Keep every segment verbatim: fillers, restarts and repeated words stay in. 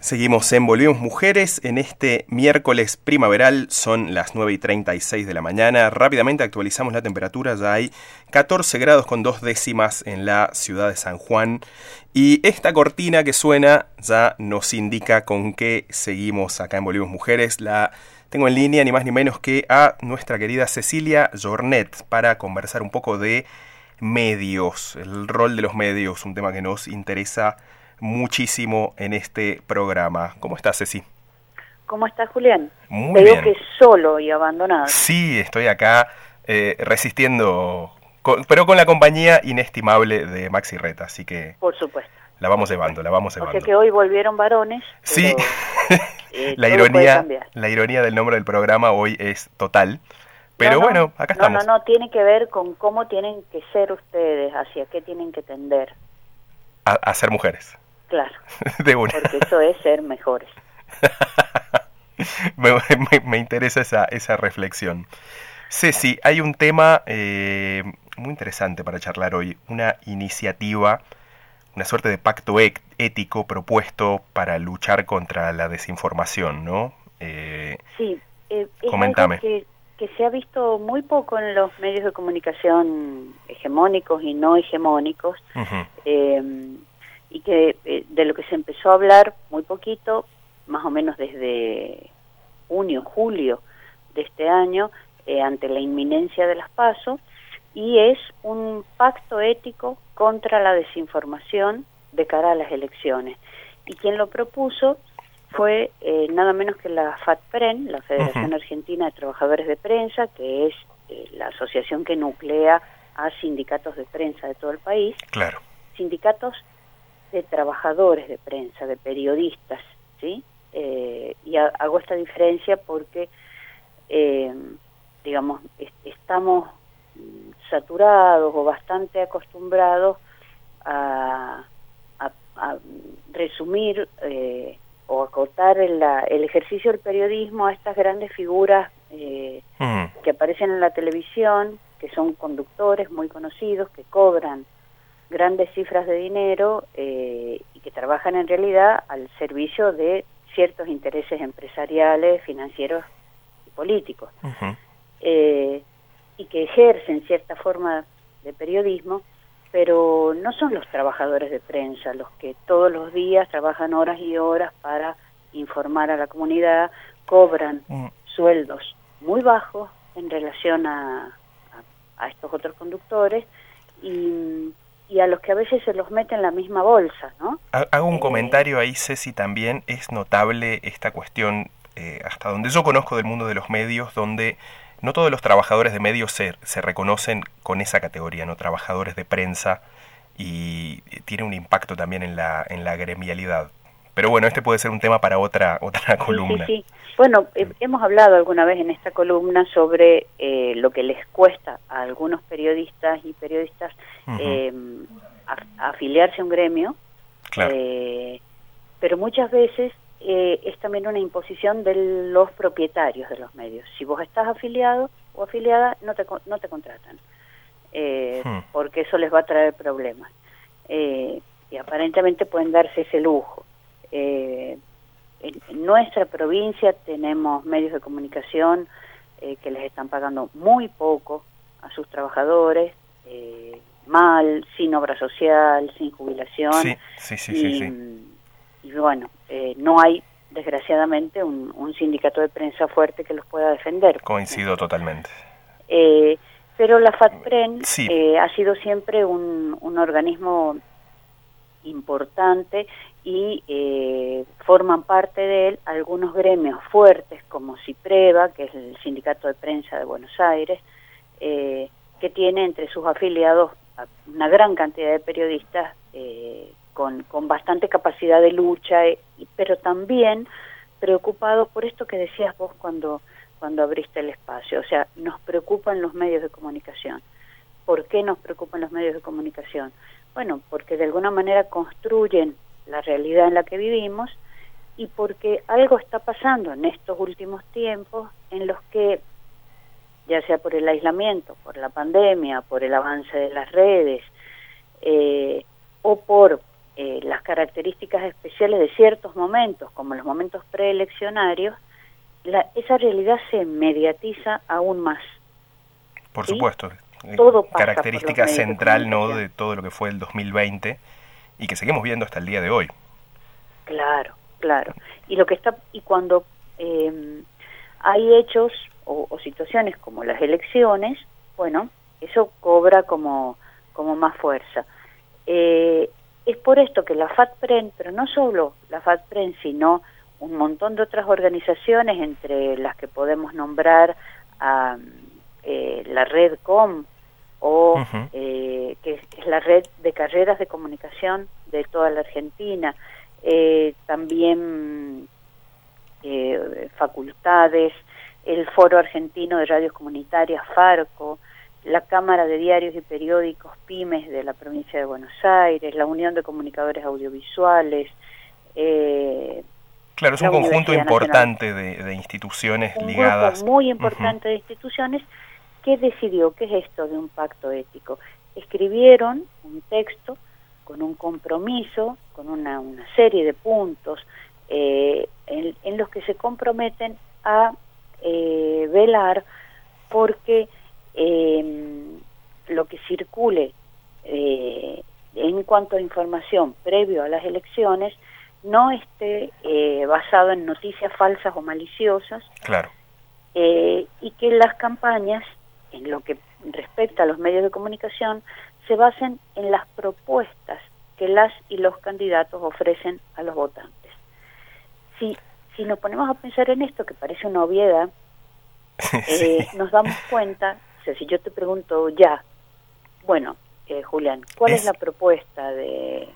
Seguimos en Volvemos Mujeres en este miércoles primaveral, son las nueve y treinta y seis de la mañana. Rápidamente actualizamos la temperatura, ya hay catorce grados con dos décimas en la ciudad de San Juan. Y esta cortina que suena ya nos indica con qué seguimos acá en Volvemos Mujeres. La tengo en línea ni más ni menos que a nuestra querida Cecilia Jornet para conversar un poco de medios, el rol de los medios, un tema que nos interesa muchísimo en este programa. ¿Cómo estás, Ceci? ¿Cómo estás, Julián? Muy Te bien. Veo que solo y abandonado. Sí, estoy acá eh, resistiendo, con, pero con la compañía inestimable de Maxi Reta, así que... Por supuesto. La vamos llevando, la vamos llevando. O sea que hoy volvieron varones, sí. pero, eh, la ironía, la ironía del nombre del programa hoy es total. Pero no, no, bueno, acá no, estamos. No, no, tiene que ver con cómo tienen que ser ustedes, hacia qué tienen que tender. A, a ser mujeres. Claro, de una. porque eso es ser mejores. me, me, me interesa esa, esa reflexión. Ceci, hay un tema eh, muy interesante para charlar hoy, una iniciativa, una suerte de pacto e- ético propuesto para luchar contra la desinformación, ¿no? Eh, sí, eh, es coméntame. Algo que, que se ha visto muy poco en los medios de comunicación hegemónicos y no hegemónicos, uh-huh. eh, y que eh, de lo que se empezó a hablar muy poquito, más o menos desde junio, julio de este año, eh, ante la inminencia de las PASO, y es un pacto ético contra la desinformación de cara a las elecciones. Y quien lo propuso fue eh, nada menos que la FATPREN, la Federación uh-huh. Argentina de Trabajadores de Prensa, que es eh, la asociación que nuclea a sindicatos de prensa de todo el país. Claro. Sindicatos de trabajadores de prensa, de periodistas, ¿sí? Eh, y ha, hago esta diferencia porque, eh, digamos, est- estamos saturados o bastante acostumbrados a, a, a resumir eh, o acotar el, la, el ejercicio del periodismo a estas grandes figuras eh, mm. que aparecen en la televisión, que son conductores muy conocidos, que cobran grandes cifras de dinero eh, y que trabajan en realidad al servicio de ciertos intereses empresariales, financieros y políticos. Uh-huh. Eh, y que ejercen cierta forma de periodismo, pero no son los trabajadores de prensa los que todos los días trabajan horas y horas para informar a la comunidad, cobran uh-huh. sueldos muy bajos en relación a, a, a estos otros conductores y y a los que a veces se los mete en la misma bolsa, ¿no? Hago un eh, comentario ahí, Ceci, también es notable esta cuestión, eh, hasta donde yo conozco del mundo de los medios, donde no todos los trabajadores de medios se, se reconocen con esa categoría, ¿no? Trabajadores de prensa, y tiene un impacto también en la, en la gremialidad. Pero bueno, este puede ser un tema para otra, otra columna. Sí, sí, sí. Bueno, eh, hemos hablado alguna vez en esta columna sobre eh, lo que les cuesta a algunos periodistas y periodistas uh-huh. eh, a, afiliarse a un gremio, claro. eh, pero muchas veces eh, es también una imposición de los propietarios de los medios. Si vos estás afiliado o afiliada, no te, no te contratan, eh, uh-huh. porque eso les va a traer problemas. Eh, y aparentemente pueden darse ese lujo. Eh, en nuestra provincia tenemos medios de comunicación eh, que les están pagando muy poco a sus trabajadores, eh, mal, sin obra social, sin jubilación. Sí, sí, sí, y, sí, sí. y bueno, eh, no hay, desgraciadamente, un, un sindicato de prensa fuerte que los pueda defender. Coincido totalmente. Eh, pero la FATPREN sí. eh, ha sido siempre un, un organismo importante y eh, forman parte de él algunos gremios fuertes como CIPREVA, que es el Sindicato de Prensa de Buenos Aires, eh, que tiene entre sus afiliados una gran cantidad de periodistas eh, con, con bastante capacidad de lucha, eh, pero también preocupados por esto que decías vos cuando, cuando abriste el espacio. O sea, nos preocupan los medios de comunicación. ¿Por qué nos preocupan los medios de comunicación? Bueno, porque de alguna manera construyen la realidad en la que vivimos y porque algo está pasando en estos últimos tiempos en los que, ya sea por el aislamiento, por la pandemia, por el avance de las redes, eh, o por eh, las características especiales de ciertos momentos, como los momentos preeleccionarios, la, esa realidad se mediatiza aún más. Por ¿sí? supuesto. Todo pasa característica por los medios central, de ¿no?, de todo lo que fue el dos mil veinte y que seguimos viendo hasta el día de hoy. Claro, claro. Y lo que está y cuando eh, hay hechos o, o situaciones como las elecciones, bueno, eso cobra como como más fuerza. Eh, es por esto que la FATPREN, pero no solo la FATPREN, sino un montón de otras organizaciones, entre las que podemos nombrar a eh, la Red Com, o Uh-huh. eh, que es, es la red de carreras de comunicación de toda la Argentina, eh, también eh, facultades, el Foro Argentino de Radios Comunitarias, FARCO, la Cámara de Diarios y Periódicos Pymes de la provincia de Buenos Aires, la Unión de Comunicadores Audiovisuales. Eh, claro, es un conjunto importante de, de instituciones un ligadas. Un grupo muy importante uh-huh. de instituciones que decidió, ¿qué es esto de un pacto ético? Escribieron un texto con un compromiso, con una, una serie de puntos eh, en, en los que se comprometen a eh, velar porque eh, lo que circule eh, en cuanto a información previo a las elecciones no esté eh, basado en noticias falsas o maliciosas. Claro. Eh, y que las campañas, en lo que respecta a los medios de comunicación, se basen en las propuestas que las y los candidatos ofrecen a los votantes. Si, si nos ponemos a pensar en esto, que parece una obviedad, sí. eh, nos damos cuenta, o sea, si yo te pregunto ya, bueno, eh, Julián, ¿cuál es, es la propuesta de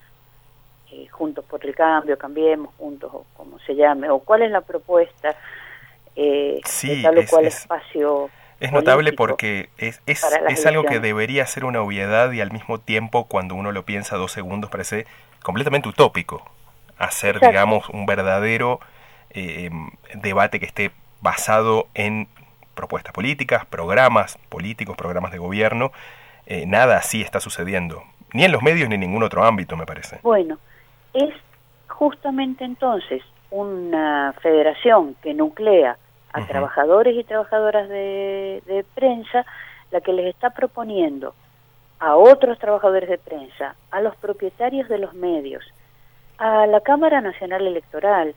eh, Juntos por el Cambio, Cambiemos Juntos, o como se llame, o cuál es la propuesta eh, sí, de tal o es, cual es... espacio? Es notable porque es, es, es algo que debería ser una obviedad y al mismo tiempo, cuando uno lo piensa dos segundos, parece completamente utópico hacer, Exacto. digamos, un verdadero eh, debate que esté basado en propuestas políticas, programas políticos, programas de gobierno. Eh, nada así está sucediendo, ni en los medios ni en ningún otro ámbito, me parece. Bueno, es justamente entonces una federación que nuclea a uh-huh. trabajadores y trabajadoras de, de prensa, la que les está proponiendo a otros trabajadores de prensa, a los propietarios de los medios, a la Cámara Nacional Electoral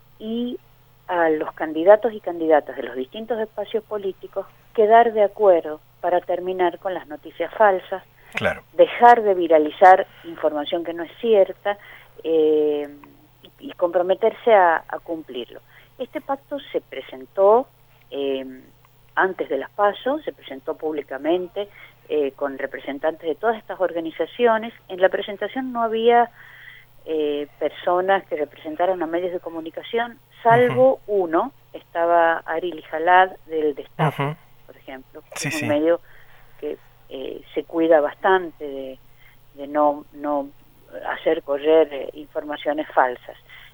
y a los candidatos y candidatas de los distintos espacios políticos quedar de acuerdo para terminar con las noticias falsas, claro. dejar de viralizar información que no es cierta eh, y, y comprometerse a, a cumplirlo. Este pacto se presentó eh, antes de las PASO, se presentó públicamente eh, con representantes de todas estas organizaciones. En la presentación no había eh, personas que representaran a medios de comunicación, salvo uh-huh. uno, estaba Ari Lijalad del Destape, uh-huh. por ejemplo, que sí, es un sí. medio que eh, se cuida bastante de, de no, no hacer correr eh, informaciones falsas.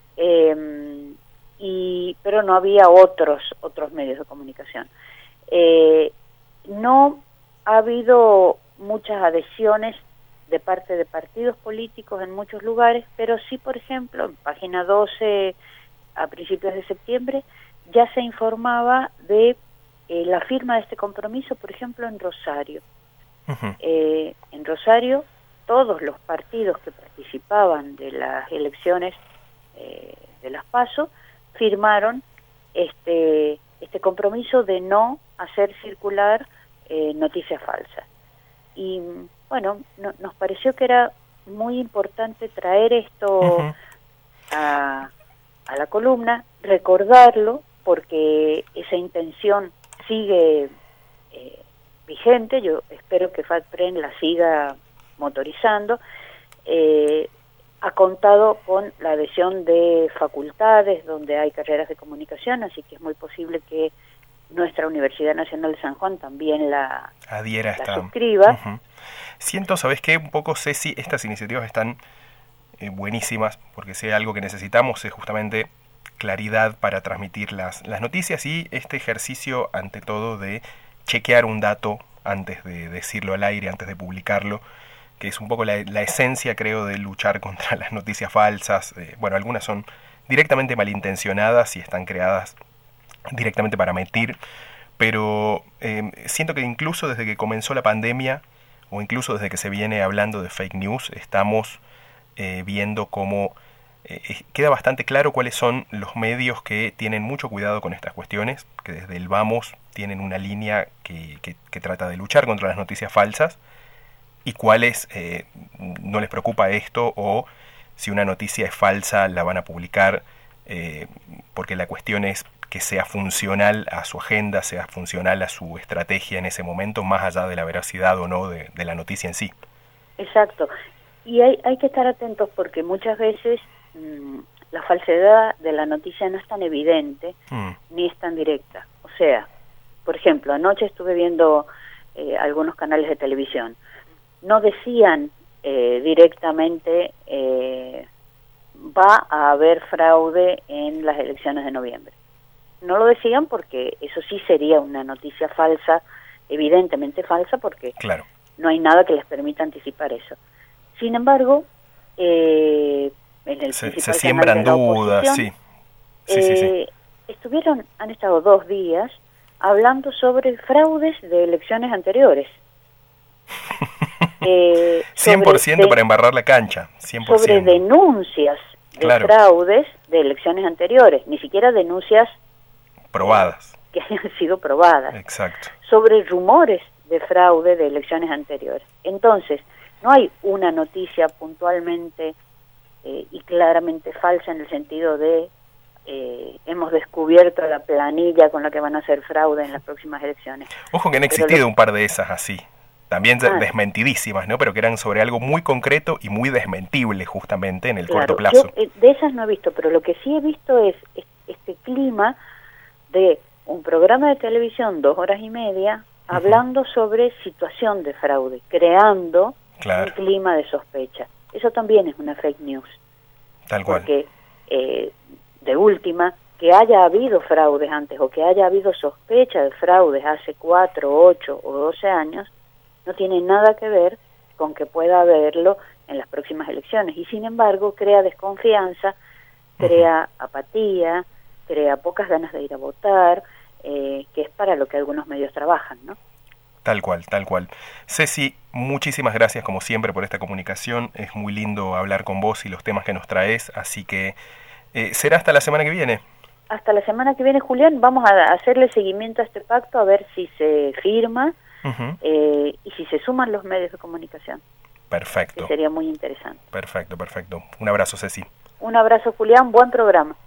Eh, Y, pero no había otros otros medios de comunicación. Eh, no ha habido muchas adhesiones de parte de partidos políticos en muchos lugares, pero sí, por ejemplo, en página doce, a principios de septiembre, ya se informaba de eh, la firma de este compromiso, por ejemplo, en Rosario. Uh-huh. Eh, en Rosario, todos los partidos que participaban de las elecciones eh, de las PASO firmaron este este compromiso de no hacer circular eh, noticias falsas. Y bueno, no, nos pareció que era muy importante traer esto uh-huh. a, a la columna, recordarlo, porque esa intención sigue eh, vigente. Yo espero que FATPREN la siga motorizando. Eh, ha contado con la adhesión de facultades donde hay carreras de comunicación, así que es muy posible que nuestra Universidad Nacional de San Juan también la, Adhiera la esta... suscriba. Uh-huh. Siento, ¿sabes qué? Un poco, Ceci, estas iniciativas están eh, buenísimas, porque si hay algo que necesitamos es justamente claridad para transmitir las, las noticias y este ejercicio, ante todo, de chequear un dato antes de decirlo al aire, antes de publicarlo. que es un poco la, la esencia, creo, de luchar contra las noticias falsas. Eh, bueno, algunas son directamente malintencionadas y están creadas directamente para mentir, pero eh, siento que incluso desde que comenzó la pandemia, o incluso desde que se viene hablando de fake news, estamos eh, viendo cómo eh, queda bastante claro cuáles son los medios que tienen mucho cuidado con estas cuestiones, que desde el Vamos tienen una línea que, que, que trata de luchar contra las noticias falsas, y cuáles eh, no les preocupa esto, o si una noticia es falsa la van a publicar eh, porque la cuestión es que sea funcional a su agenda, sea funcional a su estrategia en ese momento, más allá de la veracidad o no de, de la noticia en sí. Exacto. Y hay, hay que estar atentos porque muchas veces mmm, la falsedad de la noticia no es tan evidente mm. ni es tan directa. O sea, por ejemplo, anoche estuve viendo eh, algunos canales de televisión. No decían eh, directamente eh, va a haber fraude en las elecciones de noviembre. No lo decían porque eso sí sería una noticia falsa, evidentemente falsa, porque claro, no hay nada que les permita anticipar eso. Sin embargo, eh, en el se, principal se siembran canal de la dudas, sí. Sí, eh, sí, sí. Estuvieron, han estado dos días hablando sobre fraudes de elecciones anteriores. eh, cien por ciento de, para embarrar la cancha, cien por ciento. Sobre denuncias de claro. fraudes de elecciones anteriores, ni siquiera denuncias probadas. Que hayan sido probadas. Exacto. Sobre rumores de fraude de elecciones anteriores. Entonces, no hay una noticia puntualmente eh, y claramente falsa en el sentido de eh, hemos descubierto la planilla con la que van a hacer fraude en las próximas elecciones. Ojo que han existido lo... un par de esas así. También ah. desmentidísimas, ¿no? Pero que eran sobre algo muy concreto y muy desmentible justamente en el claro, corto plazo. Yo, eh, de esas no he visto, pero lo que sí he visto es este clima de un programa de televisión, dos horas y media, uh-huh. hablando sobre situación de fraude, creando claro. un clima de sospecha. Eso también es una fake news. Tal cual. Porque, eh, de última, que haya habido fraudes antes o que haya habido sospecha de fraudes hace cuatro, ocho o doce años, no tiene nada que ver con que pueda haberlo en las próximas elecciones. Y sin embargo, crea desconfianza, crea uh-huh. apatía, crea pocas ganas de ir a votar, eh, que es para lo que algunos medios trabajan, ¿no? Tal cual, tal cual. Ceci, muchísimas gracias como siempre por esta comunicación. Es muy lindo hablar con vos y los temas que nos traes, así que eh, será hasta la semana que viene. Hasta la semana que viene, Julián. Vamos a hacerle seguimiento a este pacto, a ver si se firma uh-huh. eh, y si se suman los medios de comunicación. Perfecto. Que sería muy interesante. Perfecto, perfecto. Un abrazo, Ceci. Un abrazo, Julián. Buen programa.